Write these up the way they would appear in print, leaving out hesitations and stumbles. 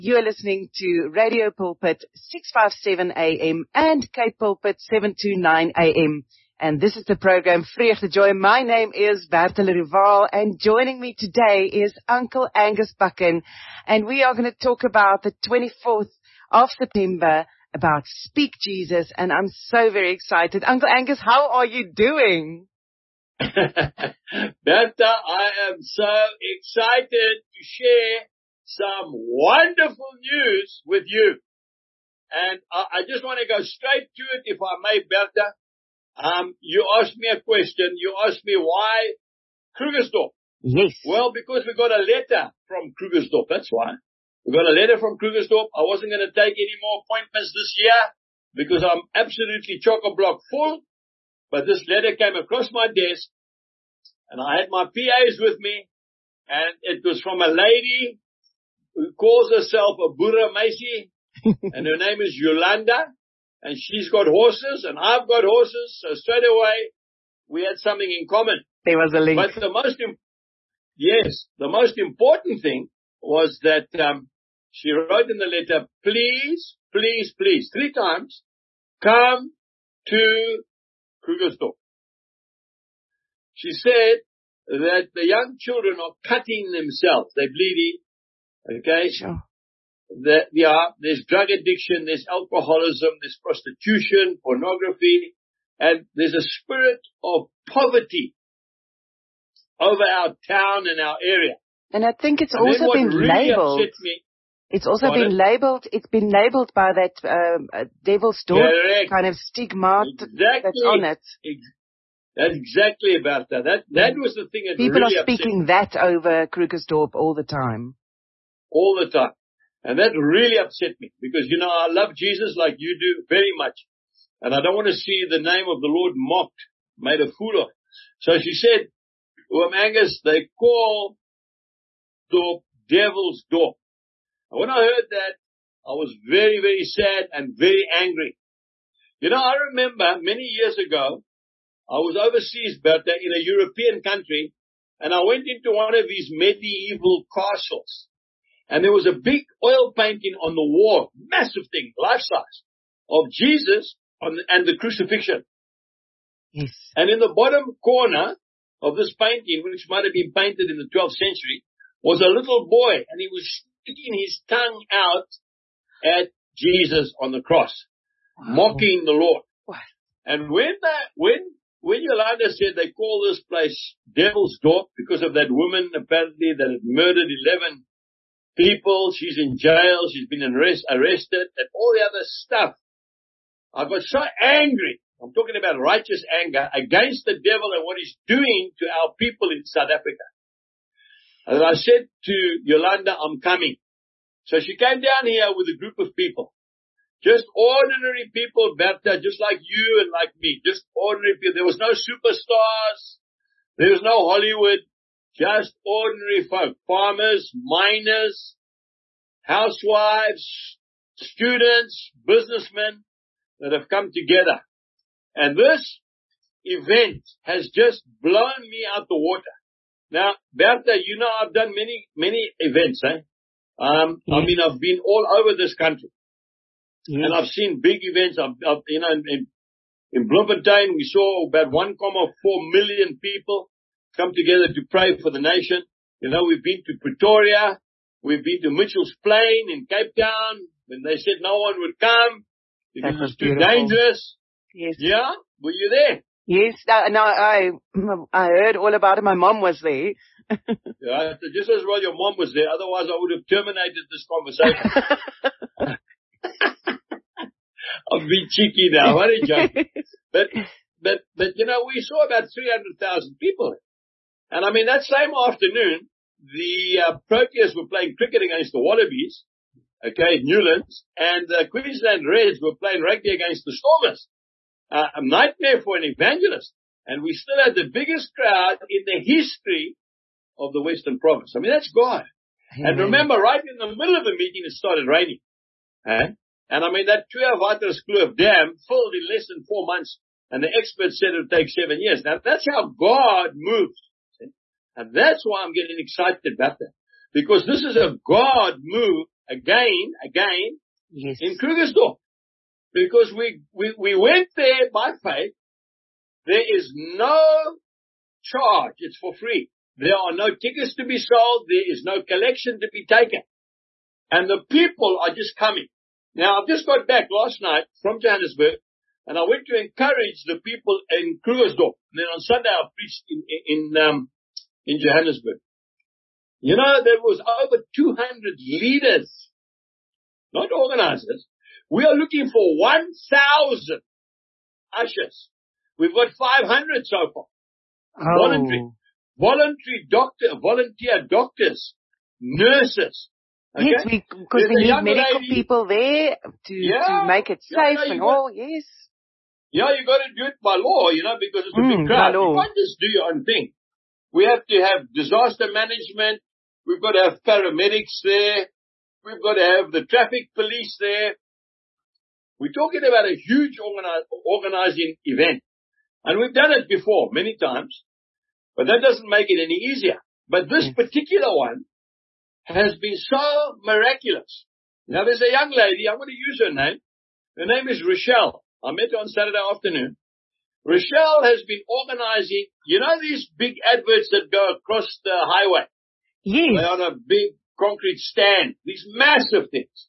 You are listening to Radio Pulpit 657 AM and Cape Pulpit 729 AM. And this is the program Vreugde Joy. My name is Bertha Rival, and joining me today is Uncle Angus Buchan. And we are going to talk about the 24th of September, about Speak Jesus. And I'm so very excited. Uncle Angus, how are you doing? Bertha, I am so excited to share some wonderful news with you. And I just want to go straight to it, if I may, Bertha. You asked me a question. You asked me why Krugersdorp. Yes. Well, because we got a letter from Krugersdorp. That's why. We got a letter from Krugersdorp. I wasn't going to take any more appointments this year because I'm absolutely chock-a-block full. But this letter came across my desk, and I had my PAs with me, and it was from a lady who calls herself a Boere Meisie, and her name is Yolanda, and she's got horses, and I've got horses, so straight away, we had something in common. There was a link. But the most important thing was that she wrote in the letter, please, please, please, 3 times, come to Krugersdorp. She said that the young children are cutting themselves. They're bleeding. Okay? Sure. There's drug addiction, there's alcoholism, there's prostitution, pornography, and there's a spirit of poverty over our town and our area. And I think it's also been labeled. It's also been labeled. It's been labeled by that Devil's Door kind of stigma that's on it. That's exactly about that. That was the thing that people really are speaking that over Krugersdorp all the time. All the time. And that really upset me because, I love Jesus like you do very much. And I don't want to see the name of the Lord mocked, made a fool of. So she said, Angus, they call Dorp Devil's Door. And when I heard that, I was very, very sad and very angry. I remember many years ago, I was overseas, Bertha, in a European country, and I went into one of these medieval castles. And there was a big oil painting on the wall, massive thing, life-size, of Jesus and the crucifixion. Yes. And in the bottom corner of this painting, which might have been painted in the 12th century, was a little boy, and he was sticking his tongue out at Jesus on the cross, mocking the Lord. What? And when Yolanda said they call this place Devil's Door because of that woman apparently that had murdered 11 people, she's in jail, she's been arrested, and all the other stuff, I got so angry. I'm talking about righteous anger against the devil and what he's doing to our people in South Africa. And I said to Yolanda, I'm coming. So she came down here with a group of people. Just ordinary people, Bertha, just like you and like me. Just ordinary people. There was no superstars. There was no Hollywood. Just ordinary folk. Farmers, miners, housewives, students, businessmen that have come together. And this event has just blown me out the water. Now, Bertha, I've done many events, eh? Yes. I mean, I've been all over this country. Yes. And I've seen big events. In Bloemfontein, we saw about 1.4 million people come together to pray for the nation. We've been to Pretoria. We've been to Mitchell's Plain in Cape Town when they said no one would come because it was too dangerous. Yes. Yeah? Were you there? Yes. No, I heard all about it. My mom was there. Yeah, just as well your mom was there. Otherwise, I would have terminated this conversation. I'm being cheeky now. What a joke. But we saw about 300,000 people. And I mean, that same afternoon, the Proteas were playing cricket against the Wallabies, okay, Newlands, and the Queensland Reds were playing rugby against the Stormers. A nightmare for an evangelist. And we still had the biggest crowd in the history of the Western Province. I mean, that's God. Amen. And remember, right in the middle of the meeting, it started raining. And I mean, that 2.5 dam filled in less than 4 months. And the experts said it would take 7 years. Now, that's how God moves. See? And that's why I'm getting excited about that. Because this is a God move again Yes. in Krugersdorp. Because we went there by faith. There is no charge. It's for free. There are no tickets to be sold. There is no collection to be taken. And the people are just coming. Now, I've just got back last night from Johannesburg, and I went to encourage the people in Krugersdorp. And then on Sunday, I preached in Johannesburg. You know, there was over 200 leaders, not organizers. We are looking for 1,000 ushers. We've got 500 so far. Oh. Volunteer doctors, nurses. Okay? Yes, because we need medical people there to make it safe yes. Yeah, you got to do it by law, because it's a big crowd. You can't just do your own thing. We have to have disaster management. We've got to have paramedics there. We've got to have the traffic police there. We're talking about a huge organizing event. And we've done it before many times, but that doesn't make it any easier. But this particular one has been so miraculous. Now there's a young lady, I'm going to use her name. Her name is Rochelle. I met her on Saturday afternoon. Rochelle has been organizing, these big adverts that go across the highway. Yes. They're on a big concrete stand. These massive things.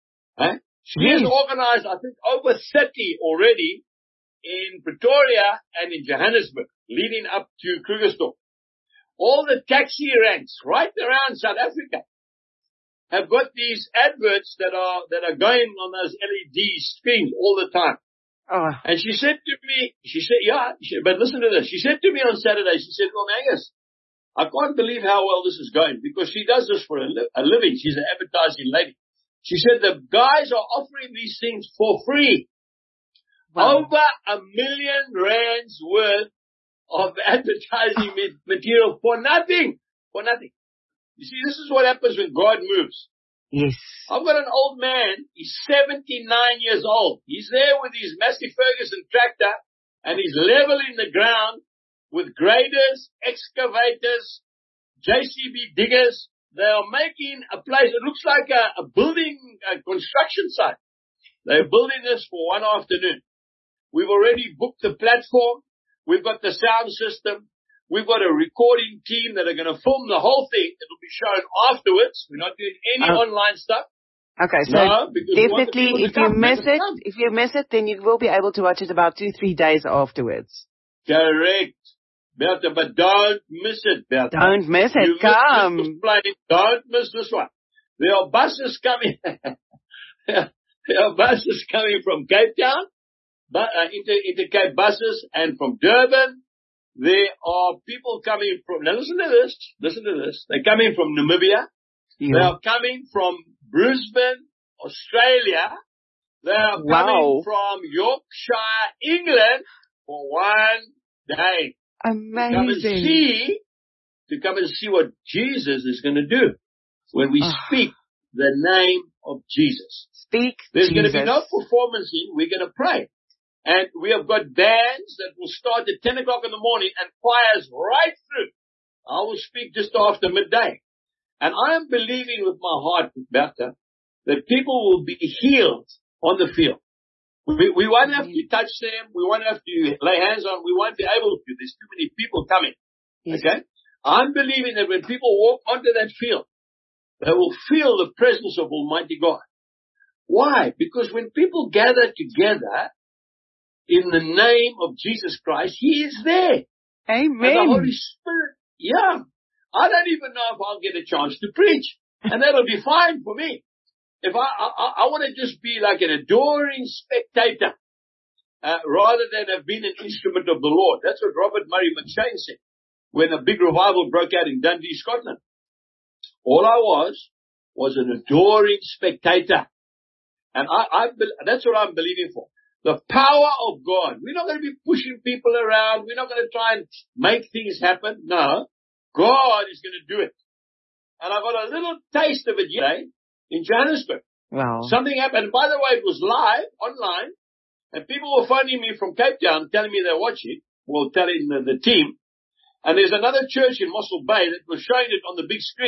She has organized, I think, over 30 already in Pretoria and in Johannesburg, leading up to Krugersdorp. All the taxi ranks right around South Africa have got these adverts that are going on those LED screens all the time. Oh. And she said to me, but listen to this. She said to me on Saturday, she said, well, Angus, I can't believe how well this is going because she does this for a living. She's an advertising lady. She said the guys are offering these things for free. Wow. Over R1 million worth of advertising material for nothing. For nothing. You see, this is what happens when God moves. Yes. I've got an old man. He's 79 years old. He's there with his Massey Ferguson tractor and he's leveling the ground with graders, excavators, JCB diggers. They are making a place. It looks like a building, a construction site. They're building this for one afternoon. We've already booked the platform. We've got the sound system. We've got a recording team that are going to film the whole thing. It'll be shown afterwards. We're not doing any online stuff. Okay, so definitely if you miss it, then you will be able to watch it about 2-3 days afterwards. Correct. Bertha, but don't miss it, Bertha. Don't miss it. Come. Don't miss this one. There are buses coming. There are buses coming from Cape Town, Intercape buses, and from Durban. There are people coming from, now listen to this. They're coming from Namibia. Yeah. They are coming from Brisbane, Australia. They are coming from Yorkshire, England for one day. Amazing. To come and see what Jesus is going to do when we speak the name of Jesus. There's going to be no performancing. We're going to pray. And we have got bands that will start at 10 o'clock in the morning and choirs right through. I will speak just after midday. And I am believing with my heart, Bertha, that people will be healed on the field. We won't have to touch them. We won't have to lay hands on. We won't be able to. There's too many people coming. Yes. Okay? I'm believing that when people walk onto that field, they will feel the presence of Almighty God. Why? Because when people gather together in the name of Jesus Christ, He is there. Amen. And the Holy Spirit, I don't even know if I'll get a chance to preach. And that'll be fine for me. If I want to just be like an adoring spectator, rather than have been an instrument of the Lord. That's what Robert Murray McShane said when a big revival broke out in Dundee, Scotland. All I was an adoring spectator. And that's what I'm believing for. The power of God. We're not going to be pushing people around. We're not going to try and make things happen. No. God is going to do it. And I got a little taste of it yesterday in Johannesburg. Wow. Something happened. And by the way, it was live, online. And people were phoning me from Cape Town, telling me they're watching. Well, telling the team. And there's another church in Mossel Bay that was showing it on the big screen.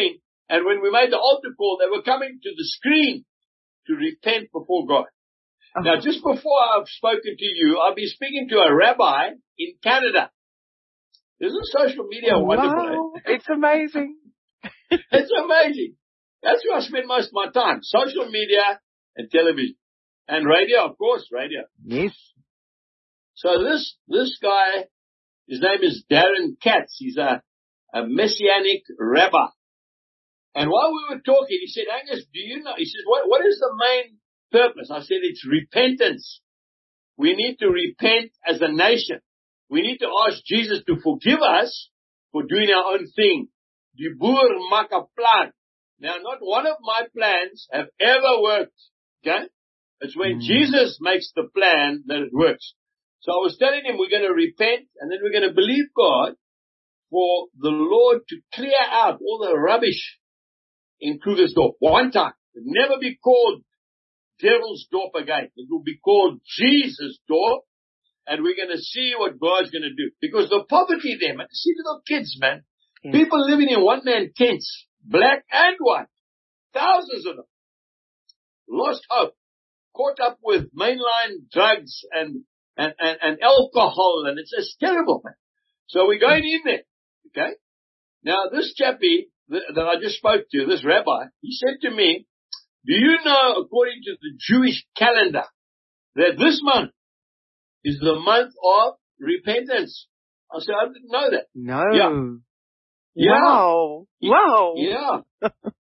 And when we made the altar call, they were coming to the screen to repent before God. Now, just before I've spoken to you, I'll be speaking to a rabbi in Canada. Isn't social media wonderful? Wow, it's amazing. It's amazing. That's where I spend most of my time. Social media and television. And radio, of course, radio. Yes. So this guy, his name is Darren Katz. He's a Messianic rabbi. And while we were talking, he said, Angus, do you know? He says, what is the main purpose? I said, it's repentance. We need to repent as a nation. We need to ask Jesus to forgive us for doing our own thing. Die boer maak 'n plan. Now, not one of my plans have ever worked. Okay? It's when Jesus makes the plan that it works. So I was telling him we're going to repent and then we're going to believe God for the Lord to clear out all the rubbish in Krugersdorp. One time. It'll never be called Devil's Dorp again. It will be called Jesus' Dorp. And we're going to see what God's going to do. Because the poverty there, man. See little kids, man. Yes. People living in one-man tents. Black and white. Thousands of them. Lost hope. Caught up with mainline drugs and alcohol. And it's just terrible, man. So we're going in there. Okay? Now, this chappie that I just spoke to, this rabbi, he said to me, do you know, according to the Jewish calendar, that this month is the month of repentance? I said, I didn't know that. No. Yeah. Wow. Wow. Yeah.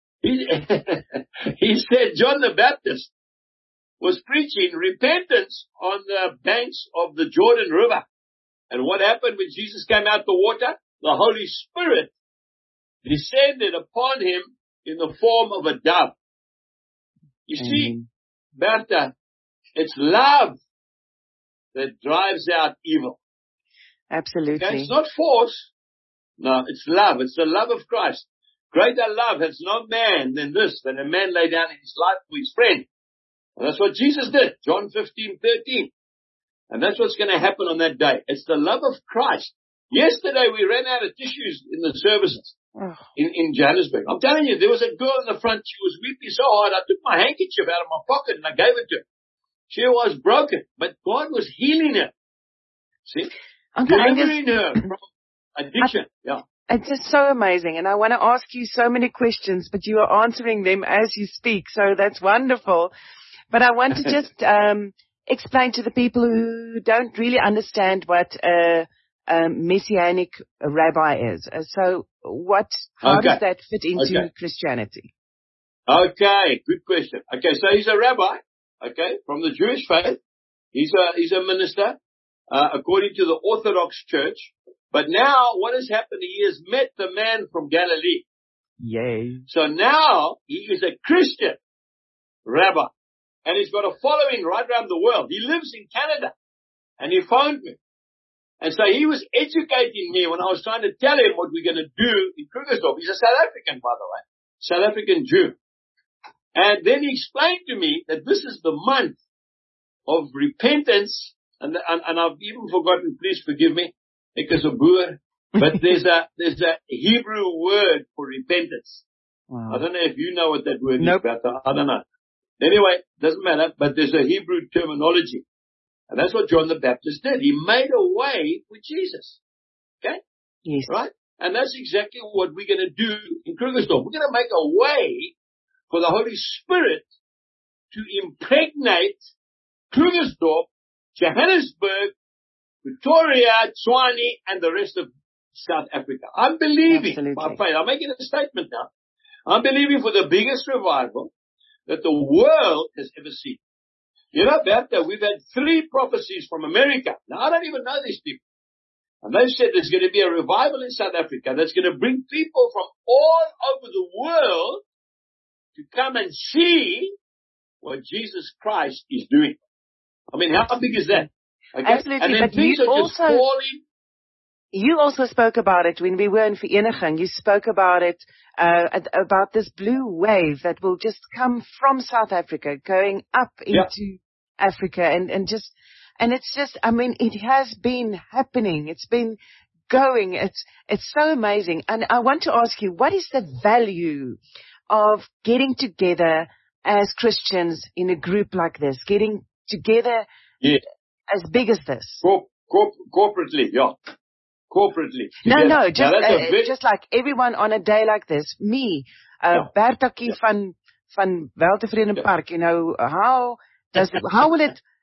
He said John the Baptist was preaching repentance on the banks of the Jordan River. And what happened when Jesus came out the water? The Holy Spirit descended upon him in the form of a dove. You see, Bertha, it's love that drives out evil. Absolutely. Okay? It's not force. No, it's love. It's the love of Christ. Greater love has no man than this, than a man lay down his life for his friend. And that's what Jesus did. John 15:13. And that's what's going to happen on that day. It's the love of Christ. Yesterday we ran out of tissues in the services in Johannesburg. I'm telling you, there was a girl in the front. She was weeping so hard. I took my handkerchief out of my pocket and I gave it to her. She was broken, but God was healing her. See? Delivering her from addiction. Yeah. It's just so amazing. And I want to ask you so many questions, but you are answering them as you speak. So that's wonderful. But I want to just explain to the people who don't really understand what a Messianic rabbi is. So how does that fit into Christianity? Okay, good question. Okay, so he's a rabbi, okay, from the Jewish faith. He's a minister, according to the Orthodox Church. But now what has happened, he has met the man from Galilee. Yay. So now he is a Christian rabbi. And he's got a following right around the world. He lives in Canada. And he phoned me. And so he was educating me when I was trying to tell him what we're going to do in Krugersdorp. He's a South African, by the way. South African Jew. And then he explained to me that this is the month of repentance. And I've even forgotten, please forgive me, because of boer. But there's a Hebrew word for repentance. Wow. I don't know if you know what that word is, but I don't know. Anyway, doesn't matter, but there's a Hebrew terminology. And that's what John the Baptist did. He made a way with Jesus. Okay? Yes. Right? And that's exactly what we're going to do in Krugersdorp. We're going to make a way for the Holy Spirit to impregnate Krugersdorp, Johannesburg, Pretoria, Tshwane, and the rest of South Africa. I'm believing by faith. I'm making a statement now. I'm believing for the biggest revival that the world has ever seen. You know, Bertha, we've had 3 prophecies from America. Now, I don't even know these people. And they've said there's going to be a revival in South Africa that's going to bring people from all over the world to come and see what Jesus Christ is doing. I mean, how big is that? Okay? Absolutely. And then but things are just falling. You also spoke about it when we were in Vereniging. You spoke about it, about this blue wave that will just come from South Africa, going up into Africa and it's just, I mean, it has been happening. It's been going. It's so amazing. And I want to ask you, what is the value of getting together as Christians in a group like this, getting together as big as this? Corporately, yeah. Corporately. No, just like everyone on a day like this. Me, Bertakie van Weltevreden Park, how will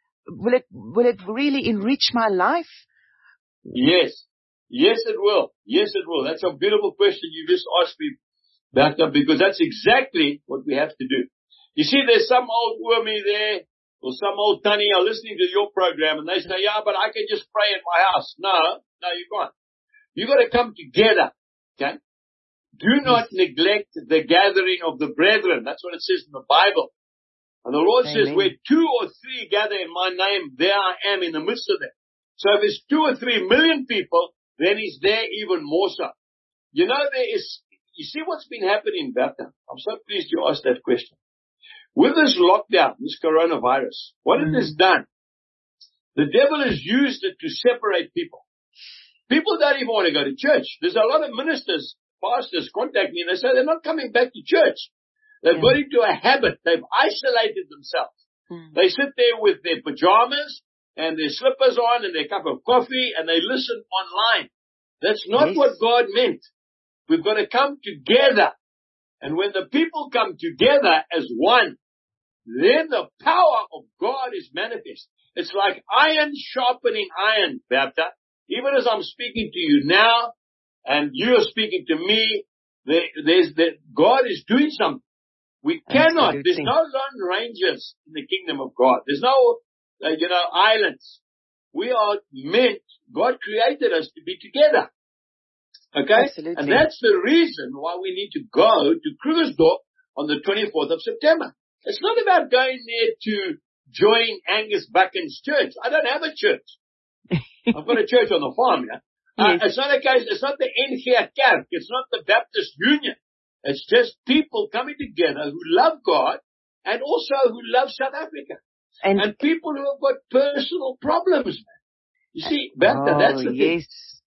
it really enrich my life? Yes, it will. Yes, it will. That's a beautiful question you just asked me, Berta, because that's exactly what we have to do. You see, there's some old wormy there, or some old tunny are listening to your program, and they say, yeah, but I can just pray in my house. No, you can't. You got to come together, okay? Do not neglect the gathering of the brethren. That's what it says in the Bible. And the Lord says, where 2 or 3 gather in my name, there I am in the midst of them. So if it's 2 or 3 million people, then He's there even more so. You see what's been happening, Bertha? I'm so pleased you asked that question. With this lockdown, this coronavirus, what it has done, the devil has used it to separate people. People don't even want to go to church. There's a lot of ministers, pastors contact me and they say they're not coming back to church. They've got into a habit. They've isolated themselves. They sit there with their pajamas and their slippers on and their cup of coffee and they listen online. That's not what God meant. We've got to come together. And when the people come together as one, then the power of God is manifest. It's like iron sharpening iron, Bertha. Even as I'm speaking to you now, and you're speaking to me, God is doing something. We cannot, there's no lone rangers in the kingdom of God. There's no, islands. We are meant, God created us to be together. Okay? Absolutely. And that's the reason why we need to go to Krugersdorp on the 24th of September. It's not about going there to join Angus Buchan's church. I don't have a church. I've got a church on the farm, It's not a case, it's not the NG Kerk, it's not the Baptist Union. It's just people coming together who love God and also who love South Africa. And people who have got personal problems, man. You see, Bertha, that's the thing.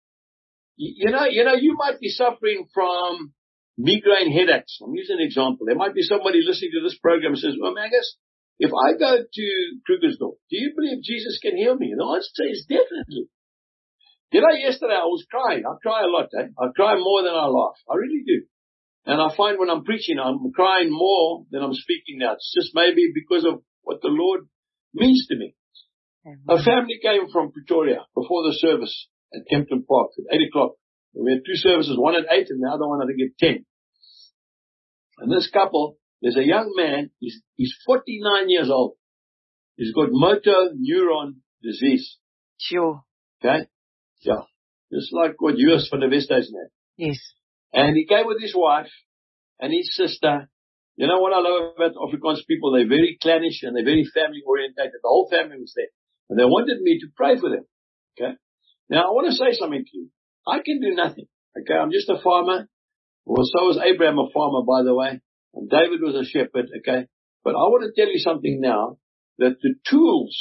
You might be suffering from migraine headaches. I'm using an example. There might be somebody listening to this program who says, well, Angus, if I go to Krugersdorp, do you believe Jesus can heal me? And the answer is definitely. Yesterday I was crying. I cry a lot, I cry more than I laugh. I really do. And I find when I'm preaching, I'm crying more than I'm speaking now. It's just maybe because of what the Lord means to me. A family came from Pretoria before the service at Kempton Park at 8 o'clock. We had 2 services, one at 8 and the other one I think at 10. And this couple, there's a young man, he's 49 years old. He's got motor neuron disease. Sure. Okay? Yeah. Just like what yours from the Westhuizen had. Yes. And he came with his wife and his sister. You know what I love about Afrikaans people? They're very clannish and they're very family orientated. The whole family was there. And they wanted me to pray for them. Okay? Now I want to say something to you. I can do nothing. Okay? I'm just a farmer. Well, so was Abraham a farmer, by the way. And David was a shepherd. Okay? But I want to tell you something now, that the tools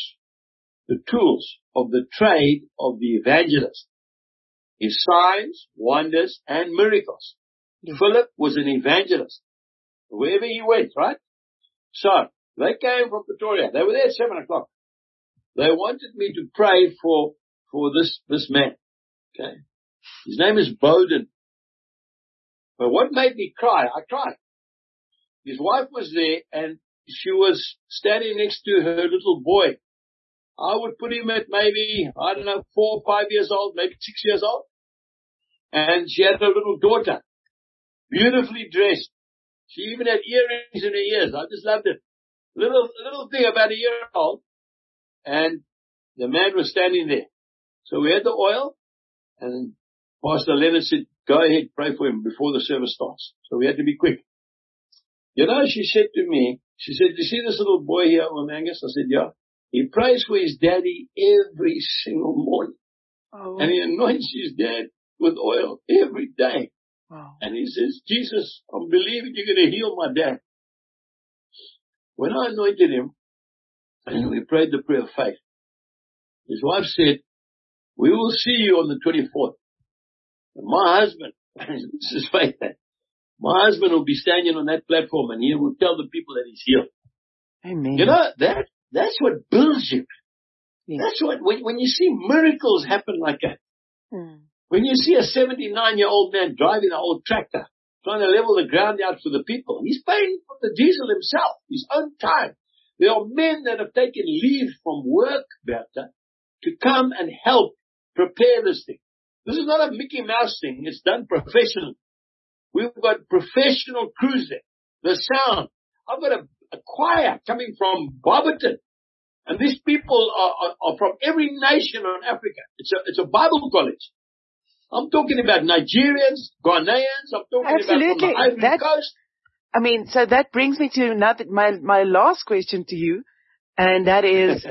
of the trade of the evangelist is signs, wonders, and miracles. Yes. Philip was an evangelist. Wherever he went, right? So, they came from Pretoria. They were there at 7 o'clock. They wanted me to pray for this man. Okay? His name is Bowden. But what made me cry? I cried. His wife was there and she was standing next to her little boy. I would put him at maybe, 4 or 5 years old, maybe 6 years old. And she had a little daughter, beautifully dressed. She even had earrings in her ears. I just loved it. Little thing about a year old. And the man was standing there. So we had the oil and Pastor Leonard said, go ahead, pray for him before the service starts. So we had to be quick. She said to me, you see this little boy here, Angus? I said, yeah. He prays for his daddy every single morning. Oh. And he anoints his dad with oil every day. Wow. And he says, Jesus, I'm believing you're going to heal my dad. When I anointed him, and we prayed the prayer of faith, his wife said, we will see you on the 24th. And my husband, this is faith, my husband will be standing on that platform and he will tell the people that he's healed. Amen. You know, that's what builds you. Yes. That's what, when you see miracles happen like that, when you see a 79-year-old man driving an old tractor, trying to level the ground out for the people, he's paying for the diesel himself, his own time. There are men that have taken leave from work, Bertha, to come and help prepare this thing. This is not a Mickey Mouse thing. It's done professionally. We've got professional crews there. The sound. I've got a choir coming from Barberton. And these people are from every nation on Africa. It's a Bible college. I'm talking about Nigerians, Ghanaians. I'm talking about from the Ivory Coast. I mean, so that brings me to my last question to you, and that is,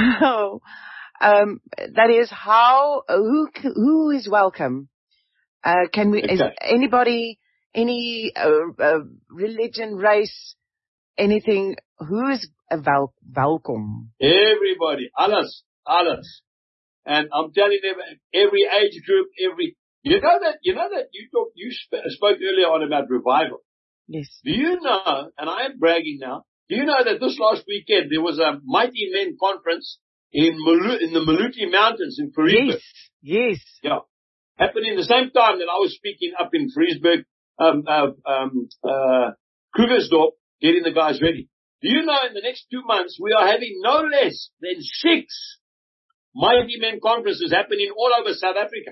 who is welcome? Is anybody, any religion, race, anything, who is welcome? Everybody, alles. And I'm telling them, every age group, you know that you spoke earlier on about revival. Yes. Do you know, and I am bragging now, do you know that this last weekend there was a Mighty Men conference in the Maluti Mountains in Friedsburg? Yes. Yeah. Happening the same time that I was speaking up in Friedsburg, Krugersdorp, getting the guys ready. Do you know in the next 2 months we are having no less than 6 Mighty Men conferences happening all over South Africa?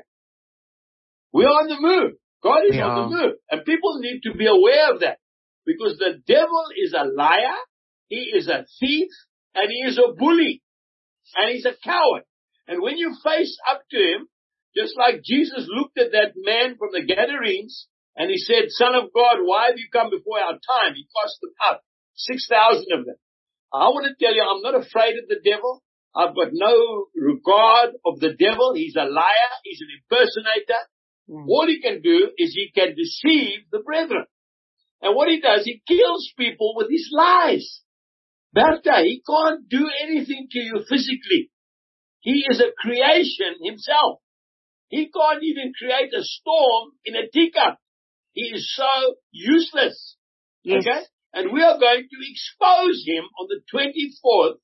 We are on the move. God is on the move. And people need to be aware of that. Because the devil is a liar, he is a thief, and he is a bully. And he's a coward. And when you face up to him, just like Jesus looked at that man from the Gadarenes, and he said, Son of God, why have you come before our time? He cast them out, 6,000 of them. I want to tell you, I'm not afraid of the devil. I've got no regard of the devil. He's a liar. He's an impersonator. All he can do is he can deceive the brethren. And what he does, he kills people with his lies. Bertha, he can't do anything to you physically. He is a creation himself. He can't even create a storm in a teacup. He is so useless. Yes. Okay? And we are going to expose him on the 24th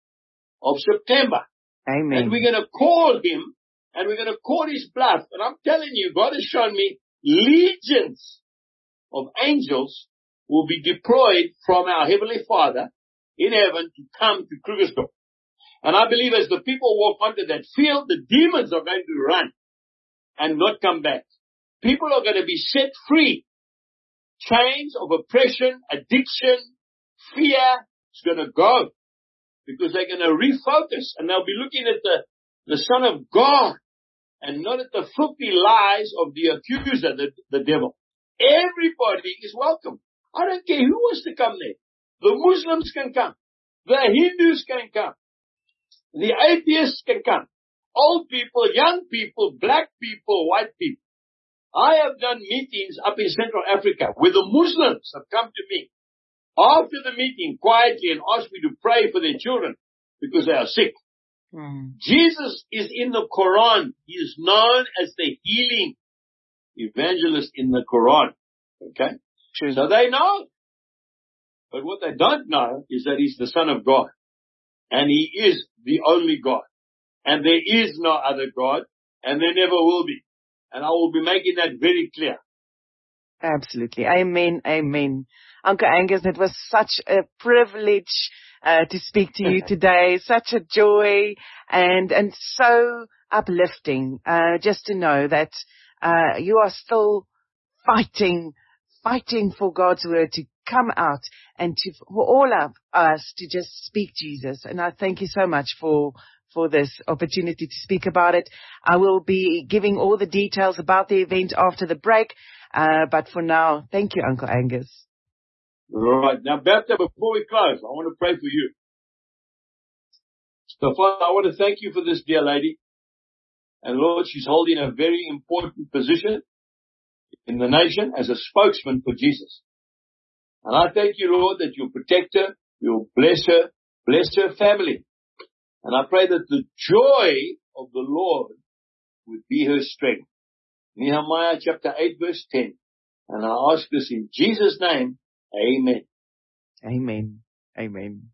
of September. Amen. And we're going to call him. And we're going to call his bluff. And I'm telling you, God has shown me legions of angels will be deployed from our Heavenly Father in heaven to come to Krugersdorp. And I believe as the people walk onto that field, the demons are going to run and not come back. People are going to be set free. Chains of oppression, addiction, fear is going to go because they're going to refocus and they'll be looking at the Son of God and not at the filthy lies of the accuser, the devil. Everybody is welcome. I don't care who wants to come there. The Muslims can come. The Hindus can come. The atheists can come. Old people, young people, black people, white people. I have done meetings up in Central Africa where the Muslims have come to me after the meeting quietly and asked me to pray for their children because they are sick. Jesus is in the Quran. He is known as the healing evangelist in the Quran. Okay? True. So they know. But what they don't know is that he's the Son of God. And he is the only God. And there is no other God. And there never will be. And I will be making that very clear. Absolutely. Amen. Amen. Uncle Angus, it was such a privilege to speak to you today. Such a joy and so uplifting just to know that you are still fighting for God's word to come out and for all of us to just speak Jesus. And I thank you so much for this opportunity to speak about it. I will be giving all the details about the event after the break. But for now, thank you, Uncle Angus. All right. Now, Bertha, before we close, I want to pray for you. So, Father, I want to thank you for this dear lady. And Lord, she's holding a very important position in the nation as a spokesman for Jesus. And I thank you, Lord, that you'll protect her, you'll bless her family. And I pray that the joy of the Lord would be her strength. Nehemiah chapter 8 verse 10. And I ask this in Jesus' name. Amen. Amen. Amen.